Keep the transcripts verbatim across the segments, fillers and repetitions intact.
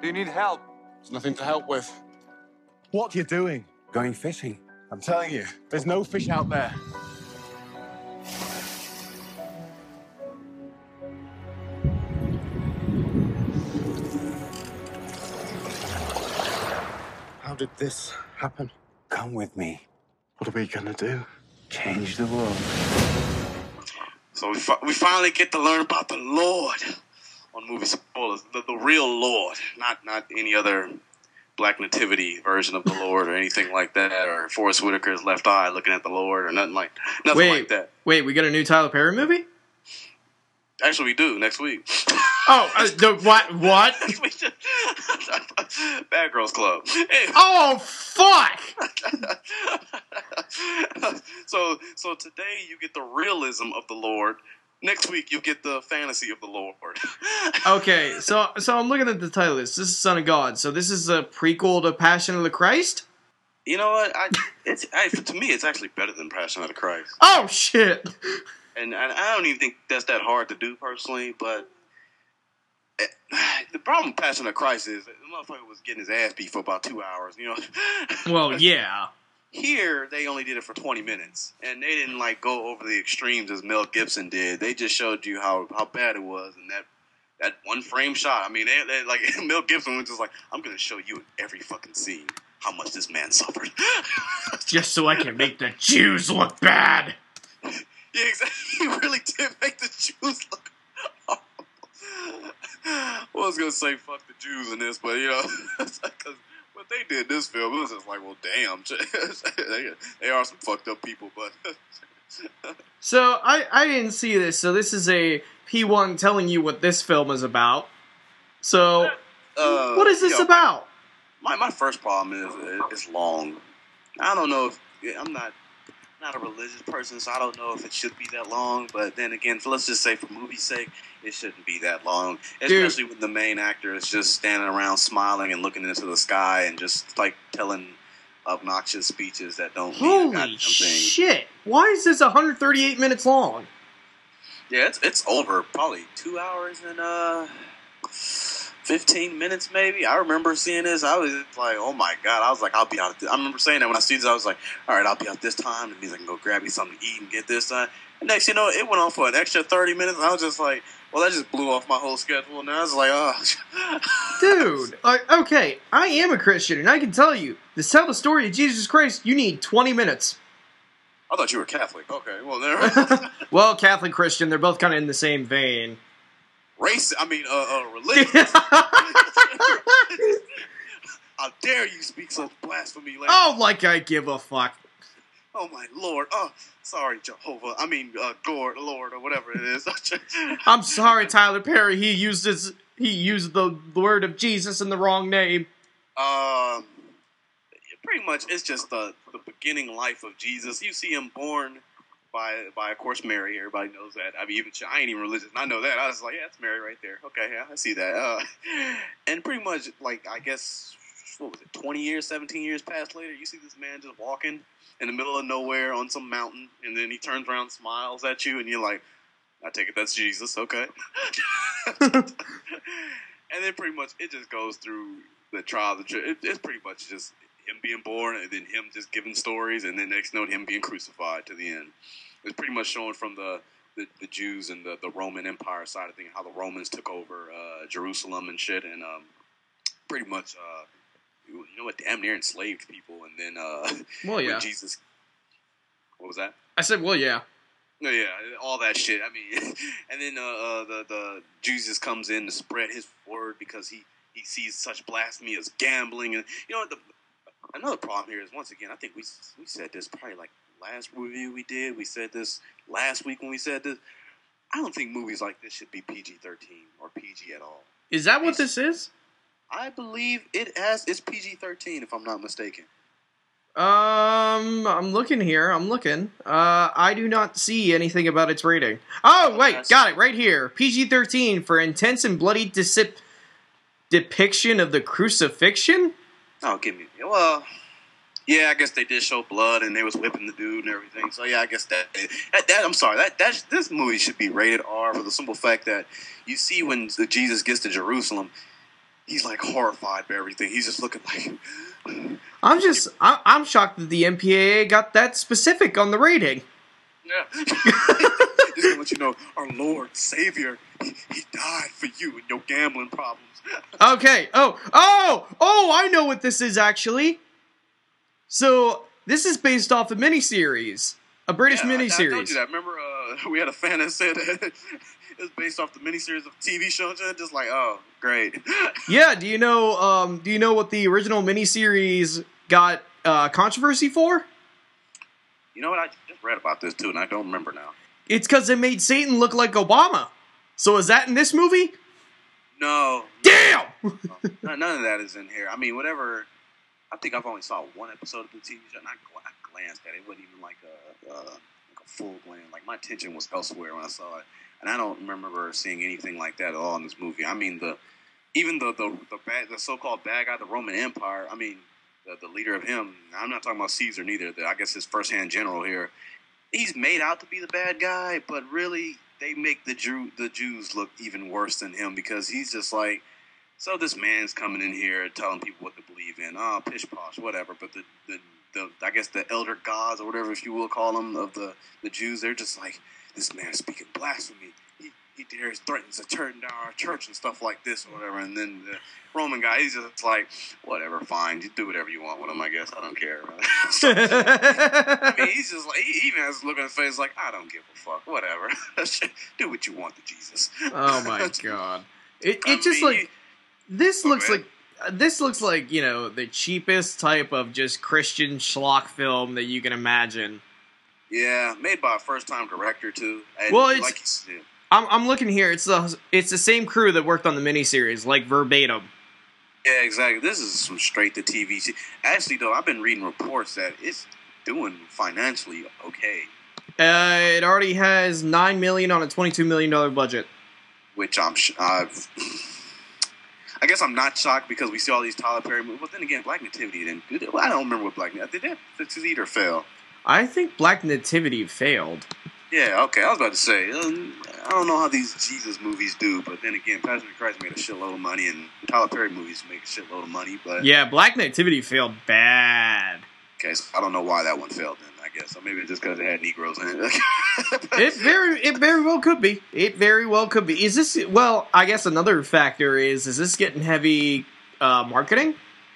Do you need help? There's nothing to help with. What are you doing? Going fishing. I'm telling you, there's no fish out there. How did this happen? Come with me. What are we gonna do? Change the world. So we, fi- we finally get to learn about the Lord on Movie Spoilers. The, the real Lord, not not any other Black Nativity version of the Lord or anything like that, or Forrest Whitaker's left eye looking at the Lord, or nothing like nothing Wait, like that. wait, we got a new Tyler Perry movie? Actually, we do next week. Oh, uh, the what? What? Bad Girls Club. Hey. Oh, fuck! so, so today you get the realism of the Lord. Next week you get the fantasy of the Lord. Okay, so so I'm looking at the title of this. This is Son of God. So this is a prequel to Passion of the Christ? You know what? I, it's I, to me, it's actually better than Passion of the Christ. Oh, shit! And I, I don't even think that's that hard to do personally, but it, the problem with Passion of Christ is the motherfucker was getting his ass beat for about two hours, you know? Well, yeah. Here, they only did it for twenty minutes, and they didn't, like, go over the extremes as Mel Gibson did. They just showed you how, how bad it was, and that that one frame shot, I mean, they, they like, Mel Gibson was just like, I'm going to show you in every fucking scene how much this man suffered. Just so I can make the Jews look bad. Yeah, exactly. He really did make the Jews look horrible. Well, I was going to say fuck the Jews in this, but, you know, because what they did in this film, it was just like, well, damn. they, they are some fucked up people, but... So, I, I didn't see this, so this is a P one telling you what this film is about. So, uh, what is this you know, about? My, my first problem is it's long. I don't know if... I'm not... not a religious person, so I don't know if it should be that long, but then again, let's just say for movie's sake, it shouldn't be that long. Especially Dude. when the main actor is just standing around smiling and looking into the sky and just, like, telling obnoxious speeches that don't mean a Holy goddamn thing. shit! Why is this one hundred thirty-eight minutes long? Yeah, it's it's over probably two hours and, uh... fifteen minutes maybe. I remember seeing this. I was like, oh my god. I was like, I'll be out. I remember saying that when I see this. I was like, all right, I'll be out this time. It means I can go grab me something to eat and get this done. And next, you know, it went on for an extra thirty minutes. And I was just like, well, that just blew off my whole schedule. And I was like, oh, Dude, like, okay, I am a Christian, and I can tell you, to tell the story of Jesus Christ, you need twenty minutes. I thought you were Catholic. Okay, well, there. Well, Catholic, Christian, they're both kind of in the same vein. Race. I mean, uh, uh religion. How dare you speak such blasphemy, lady? Oh, like I give a fuck. Oh my lord! Oh, sorry, Jehovah. I mean, uh, Lord, Lord, or whatever it is. I'm sorry, Tyler Perry. He used his, he used the word of Jesus in the wrong name. Um, pretty much, it's just the the beginning life of Jesus. You see him born by by of course Mary. Everybody knows that. I mean, even I ain't even religious. And I know that. I was like, yeah, it's Mary right there. Okay, yeah, I see that. Uh, and pretty much, like, I guess what was it? Twenty years, seventeen years past later, you see this man just walking in the middle of nowhere on some mountain, and then he turns around, and smiles at you, and you're like, I take it that's Jesus. Okay. And then pretty much it just goes through the trial. The tri- it, it's pretty much just him being born, and then him just giving stories, and then next note him being crucified to the end. It's pretty much showing from the, the, the Jews and the, the Roman Empire side of things, how the Romans took over uh, Jerusalem and shit, and um, pretty much, uh, you know what, damn near enslaved people, and then uh, Well, yeah. when Jesus, what was that? I said, well, yeah. No, yeah, all that shit. I mean, and then uh, uh, the the Jesus comes in to spread his word because he, he sees such blasphemy as gambling, and you know what? The, another problem here is, once again, I think we we said this probably like last review we did. We said this last week when we said this. I don't think movies like this should be P G thirteen or P G at all. Is that what this is? I believe it has. It's P G thirteen if I'm not mistaken. Um, I'm looking here. I'm looking. Uh, I do not see anything about its rating. Oh, wait, got it right here. P G thirteen for intense and bloody disip- depiction of the crucifixion? Oh, give me. Well, yeah, I guess they did show blood and they was whipping the dude and everything. So yeah, I guess that that, that I'm sorry. That that this movie should be rated R for the simple fact that you see when Jesus gets to Jerusalem, he's like horrified by everything. He's just looking like. I'm just, I, I'm shocked that the M P A A got that specific on the rating. Yeah. Just to let you know, our Lord, Savior, he, he died for you and your gambling problems. Okay. Oh, oh, oh! I know what this is actually. So this is based off a miniseries, a British yeah, miniseries. I, I told you that. Remember, uh, we had a fan that said it was based off the miniseries of a T V show. Just like, oh, great. Yeah. Do you know? Um, do you know what the original miniseries got uh, controversy for? You know what? I just read about this too, and I don't remember now. It's because it made Satan look like Obama. So is that in this movie? No. Damn! No, none of that is in here. I mean, whatever. I think I've only saw one episode of the T V show, and I, I glanced at it. It wasn't even like a, uh, like a full glance. Like, my attention was elsewhere when I saw it. And I don't remember seeing anything like that at all in this movie. I mean, the even the the the, bad, the so-called bad guy, the Roman Empire, I mean, the, the leader of him, I'm not talking about Caesar neither, the, I guess his first-hand general here, he's made out to be the bad guy, but really they make the Jew, the Jews look even worse than him because he's just like, so this man's coming in here telling people what to believe in. Oh, pish posh, whatever. But the, the, the I guess the elder gods or whatever, if you will call them, of the, the Jews, they're just like, this man's speaking blasphemy. He, he dares, threatens to turn down our church and stuff like this or whatever. And then the Roman guy, he's just like, whatever, fine. You do whatever you want with him, I guess. I don't care. So, I mean, he's just like, he even has a look on his face like, I don't give a fuck. Whatever. Do what you want to Jesus. Oh, my God. It, I it just mean, like... This Oh, looks man. like uh, this looks like, you know, the cheapest type of just Christian schlock film that you can imagine. Yeah, made by a first-time director, too. And Well, it's- like you said, I'm I'm looking here. It's the it's the same crew that worked on the miniseries, like verbatim. yeah, exactly. This is some straight-to-T V shit. Actually, though, I've been reading reports that it's doing financially okay, Uh, it already has nine million on a twenty-two million dollar budget. which I'm sh- I've... I guess I'm not shocked because we see all these Tyler Perry movies. But then again, Black Nativity didn't do that. Well, I don't remember what Black Nativity... Did that succeed or fail? I think Black Nativity failed. Yeah, okay. I was about to say, um, I don't know how these Jesus movies do, but then again, Passion of Christ made a shitload of money, and Tyler Perry movies make a shitload of money, but... Yeah, Black Nativity failed bad. Okay, so I don't know why that one failed then, I guess. So maybe it's just because it had Negroes in it. It very it very well could be. It very well could be. Is this well? I guess another factor is is this getting heavy uh, marketing?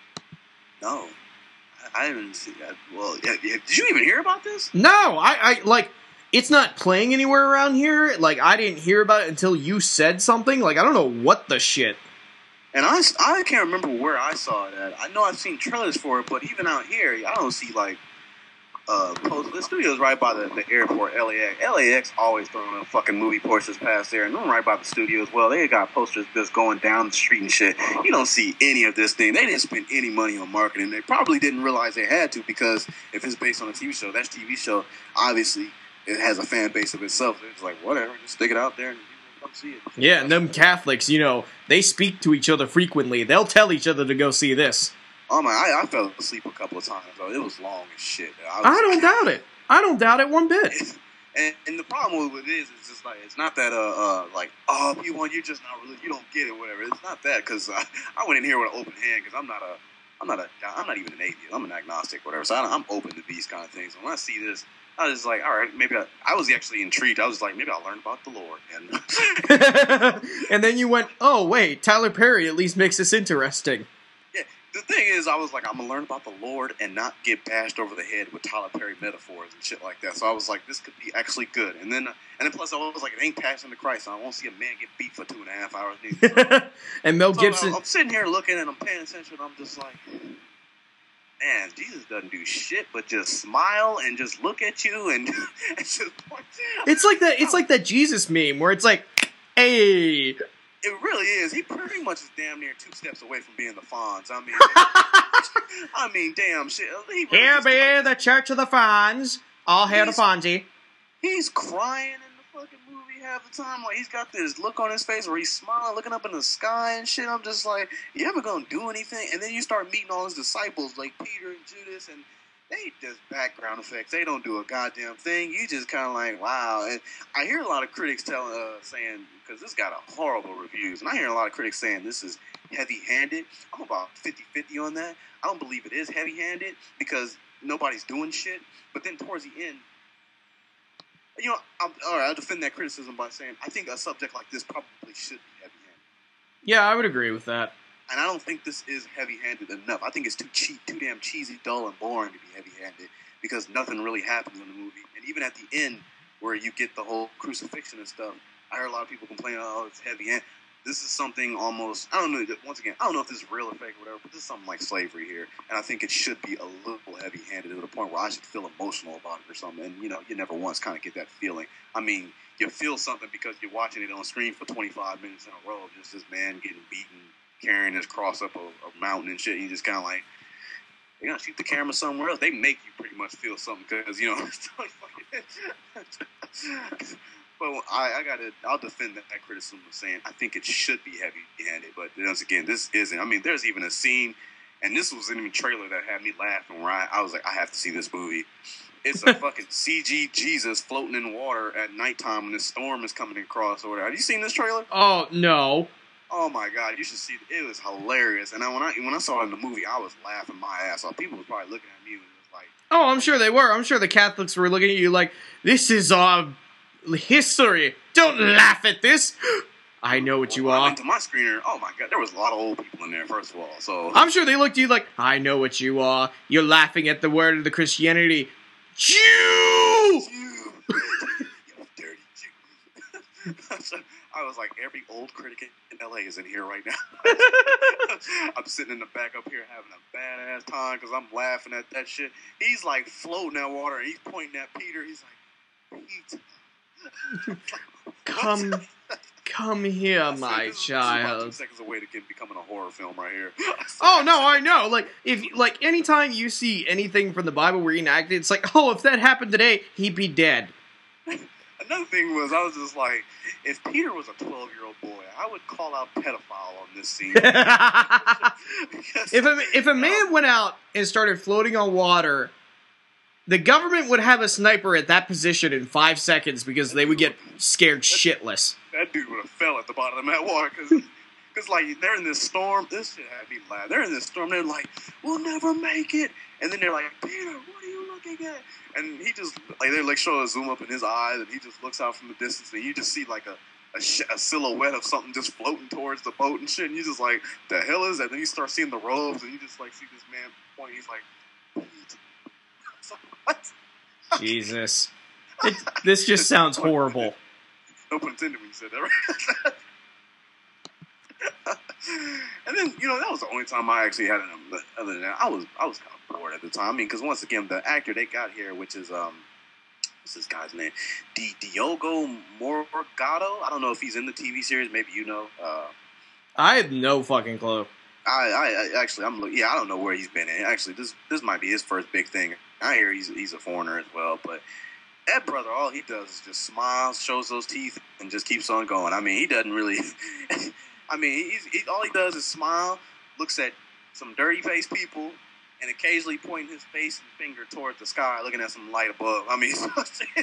No. I, I didn't see that. Well, yeah, yeah, did you even hear about this? No, I, I like it's not playing anywhere around here. Like I didn't hear about it until you said something. Like I don't know what the shit. And I, I can't remember where I saw it at. I know I've seen trailers for it, but even out here, I don't see, like, uh, post- the studio's right by the, the airport, L A X. L A X always throwing up fucking movie posters past there, and I'm right by the studio as well. They got posters just going down the street and shit. You don't see any of this thing. They didn't spend any money on marketing. They probably didn't realize they had to, because if it's based on a T V show, that T V show, obviously, it has a fan base of itself. They're just like, whatever, just stick it out there and come see it. Yeah, and them Catholics, you know, they speak to each other frequently. They'll tell each other to go see this. Oh my! I, I fell asleep a couple of times. Though. It was long as shit. I, was, I don't doubt it. I don't doubt it one bit. And, and the problem with it is, it's just like it's not that uh, uh like oh you want you're just not really you don't get it whatever. It's not that because I, I went in here with an open hand because I'm not a I'm not a I'm not even an atheist. I'm an agnostic whatever. So I, I'm open to these kind of things. And when I see this, I was like, all right, maybe I, I was actually intrigued. I was like, maybe I'll learn about the Lord. And And then you went, oh wait, Tyler Perry at least makes this interesting. yeah, the thing is, I was like, I'm gonna learn about the Lord and not get bashed over the head with Tyler Perry metaphors and shit like that. So I was like, this could be actually good. And then, uh, and then plus, I was like, it ain't Passion of Christ. So I won't see a man get beat for two and a half hours. So, And Mel so Gibson. I'm, I'm sitting here looking and I'm paying attention. And I'm just like, man, Jesus doesn't do shit but just smile and just look at you and, and just point. It's like that. It's like that Jesus meme where it's like, hey. It really is. He pretty much is damn near two steps away from being the Fonz. I mean, I mean, damn shit. He really Here just be like- the Church of the Fonz. All hail to He's- Fonzie. He's crying in the fucking movie half the time. Like, he's got this look on his face where he's smiling, looking up in the sky and shit. I'm just like, you ever gonna do anything? And then you start meeting all his disciples, like Peter and Judas, and they just background effects. They don't do a goddamn thing. You just kind of like, wow. And I hear a lot of critics telling, uh, saying, because this got a horrible reviews, and I hear a lot of critics saying this is heavy-handed. I'm about fifty-fifty on that. I don't believe it is heavy-handed because nobody's doing shit. But then towards the end, you know, I'm, all right, I'll defend that criticism by saying I think a subject like this probably should be heavy-handed. Yeah, I would agree with that. And I don't think this is heavy-handed enough. I think it's too cheap, too damn cheesy, dull, and boring to be heavy-handed because nothing really happens in the movie. And even at the end, where you get the whole crucifixion and stuff, I heard a lot of people complain, oh, it's heavy-handed. This is something almost, I don't know, once again, I don't know if this is real or fake or whatever, but this is something like slavery here. And I think it should be a little heavy-handed to the point where I should feel emotional about it or something. And, you know, you never once kind of get that feeling. I mean, you feel something because you're watching it on screen for twenty-five minutes in a row of just this man getting beaten, carrying his cross up a, a mountain and shit. And you just kind of like, they're going to shoot the camera somewhere else. They make you pretty much feel something because, you know, but I, I gotta, I'll defend that, that criticism of saying I think it should be heavy-handed, but once again, this isn't. I mean, there's even a scene, and this was in the trailer that had me laughing. Where I, I was like, I have to see this movie. It's a fucking C G Jesus floating in water at nighttime when the storm is coming across or whatever. Have you seen this trailer? Oh no! Oh my god, you should see it. It was hilarious, and I, when I when I saw it in the movie, I was laughing my ass off. People were probably looking at me and was like, "Oh, I'm sure they were. I'm sure the Catholics were looking at you like this is uh." history. Don't laugh at this. I know what you well, are. I went to my screener. Oh my god, there was a lot of old people in there. First of all, so I'm sure they looked at you like, I know what you are. You're laughing at the word of the Christianity, Jew. Jew. You dirty Jew. I was like, every old critic in L A is in here right now. I'm sitting in the back up here having a badass time because I'm laughing at that shit. He's like floating that water and he's pointing at Peter. He's like, Pete. Come, come here, my this is, child. This is about two seconds away to get becoming a horror film right here. Oh no, I know. Like if, like anytime you see anything from the Bible reenacted, it's like, oh, if that happened today, he'd be dead. Another thing was, I was just like, if Peter was a twelve-year-old boy, I would call out pedophile on this scene. if a if a man went out and started floating on water, the government would have a sniper at that position in five seconds because they would get scared shitless. That dude would have fell at the bottom of that water because, because like, they're in this storm. This shit had me laugh. They're in this storm. They're like, we'll never make it. And then they're like, Peter, what are you looking at? And he just, like, they're like, show a zoom up in his eyes, and he just looks out from the distance, and you just see, like, a, a, sh- a silhouette of something just floating towards the boat and shit. And you just like, the hell is that? And then you start seeing the robes, and you just, like, see this man point. He's like, what? Jesus. It, this just sounds horrible. No pun intended when you said that, right? And then, you know, that was the only time I actually had an, other than that, I was, I was kind of bored at the time. I mean, because once again, the actor they got here, which is, um, what's this guy's name? Di- Diogo Morgado? I don't know if he's in the T V series. Maybe you know. Uh, I have no fucking clue. I, I, actually, I'm yeah, I don't know where he's been in. Actually, this this might be his first big thing. I hear he's he's a foreigner as well, but that brother, all he does is just smiles, shows those teeth, and just keeps on going. I mean, he doesn't really. I mean, he's he, all he does is smile, looks at some dirty faced people, and occasionally pointing his face and finger toward the sky, looking at some light above. I mean, so,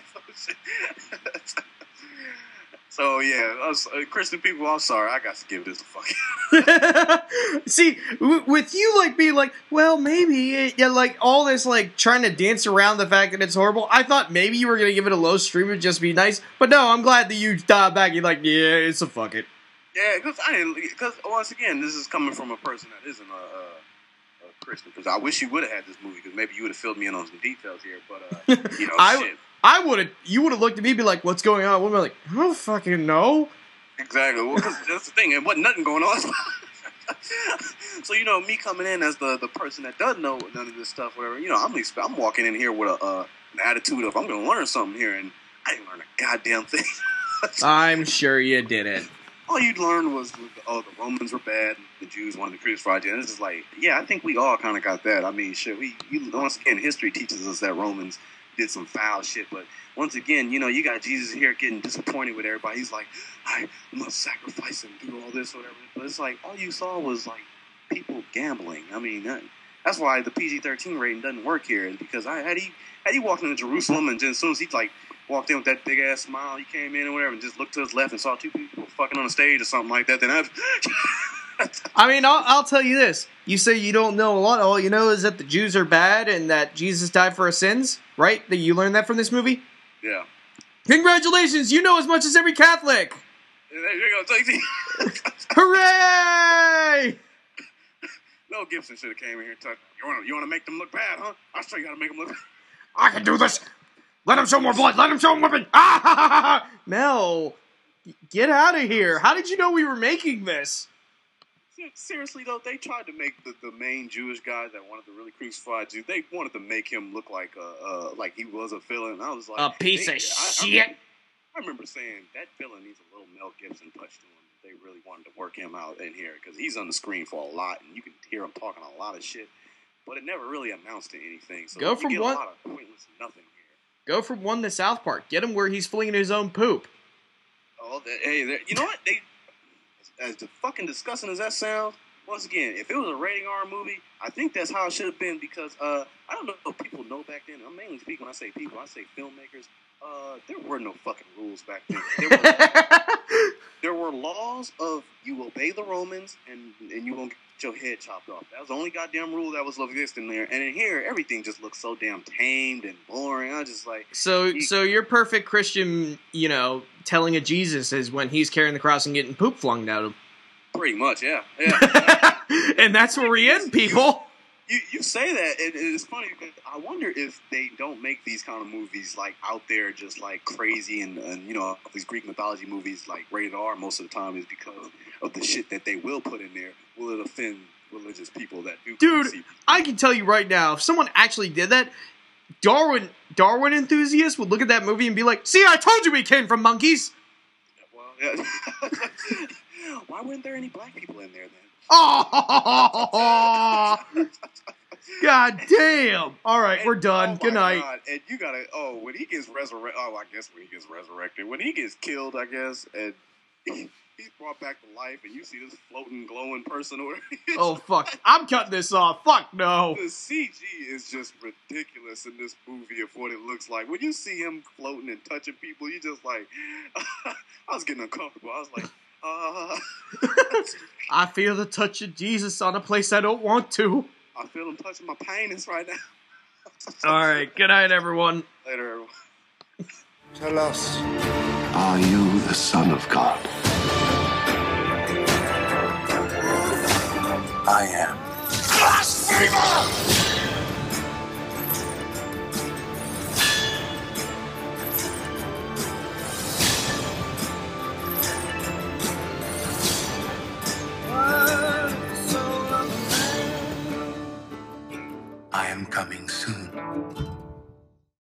so yeah, us, uh, Christian people, I'm sorry, I got to give this a fuck. See, w- with you like being like, well, maybe it, yeah, like all this like trying to dance around the fact that it's horrible. I thought maybe you were gonna give it a low stream and just be nice, but no, I'm glad that you dialed back. You're like, yeah, it's a fuck it. Yeah, because I didn't. Because once again, this is coming from a person that isn't a, a, a Christian. Because I wish you would have had this movie. Because maybe you would have filled me in on some details here. But uh, you know, I, shit. I would have. You would have looked at me and be like, "What's going on?" Would be like, "I don't fucking know." Exactly. Well, because that's the thing. There wasn't nothing going on. So you know, me coming in as the, the person that doesn't know none of this stuff, whatever. You know, I'm I'm walking in here with a uh, an attitude of I'm going to learn something here, and I didn't learn a goddamn thing. I'm sure you didn't. All you'd learn was, oh, the Romans were bad, and the Jews wanted to crucify Jesus. And it's just like, yeah, I think we all kind of got that. I mean, shit, we, you, once again, history teaches us that Romans did some foul shit. But once again, you know, you got Jesus here getting disappointed with everybody. He's like, I must sacrifice and do all this, whatever. But it's like, all you saw was, like, people gambling. I mean, that, that's why the P G thirteen rating doesn't work here. Because I had he, had he walked into Jerusalem, and then as soon as he, like, walked in with that big ass smile, he came in and whatever, and just looked to his left and saw two people fucking on the stage or something like that. Then I, I mean, I'll, I'll tell you this. You say you don't know a lot. All you know is that the Jews are bad and that Jesus died for our sins, right? That you learned that from this movie? Yeah. Congratulations! You know as much as every Catholic! There you go. Hooray! Mel Gibson should have came in here and talked. You want to you want to make them look bad, huh? I'll show you how to make them look bad. I can do this! Let him show more blood! Let him show more blood! Ah, ha, ha, ha. Mel, get out of here! How did you know we were making this? Seriously though, they tried to make the, the main Jewish guy that wanted to really crucify Jews. They wanted to make him look like a uh, like he was a villain. I was like, a piece they, of I, shit. I, I remember saying that villain needs a little Mel Gibson touch to him. They really wanted to work him out in here because he's on the screen for a lot, and you can hear him talking a lot of shit, but it never really amounts to anything. So go you from get one, a lot of pointless nothing here. Go from one to South Park. Get him where he's flinging his own poop. Oh, they, hey, you know what? They as, as fucking disgusting as that sounds. Once again, if it was a rating R movie, I think that's how it should have been because uh, I don't know if people know back then. I'm mainly speaking when I say people, I say filmmakers. Uh, there were no fucking rules back then. There were, there were laws of you obey the Romans and and you won't get your head chopped off. That was the only goddamn rule that was existing there. And in here, everything just looks so damn tamed and boring. I was just like, so you, so your perfect Christian, you know, telling of Jesus is when he's carrying the cross and getting poop flung at him. Pretty much, yeah, yeah. And that's where we end, people. You you say that, and it's funny because I wonder if they don't make these kind of movies like out there just like crazy and, and you know these Greek mythology movies like rated R most of the time is because of the shit that they will put in there. Will it offend religious people that do? Dude, see- I can tell you right now, if someone actually did that, Darwin Darwin enthusiasts would look at that movie and be like, "See, I told you we came from monkeys." Well, yeah. Why weren't there any black people in there then? Oh, God damn! All right, And- we're done. oh my Good night. God. And you gotta. Oh, when he gets resurrected. Oh, I guess when he gets resurrected. When he gets killed, I guess, and he, he's brought back to life, and you see this floating, glowing person. Over Oh fuck! I'm cutting this off. Fuck no. The C G is just ridiculous in this movie of what it looks like. When you see him floating and touching people, you just like. I was getting uncomfortable. I was like. Uh, I feel the touch of Jesus on a place I don't want to. I feel him touching my penis right now. All right, good night, everyone. Later, everyone. Tell us. Are you the Son of God? I am. I am coming soon.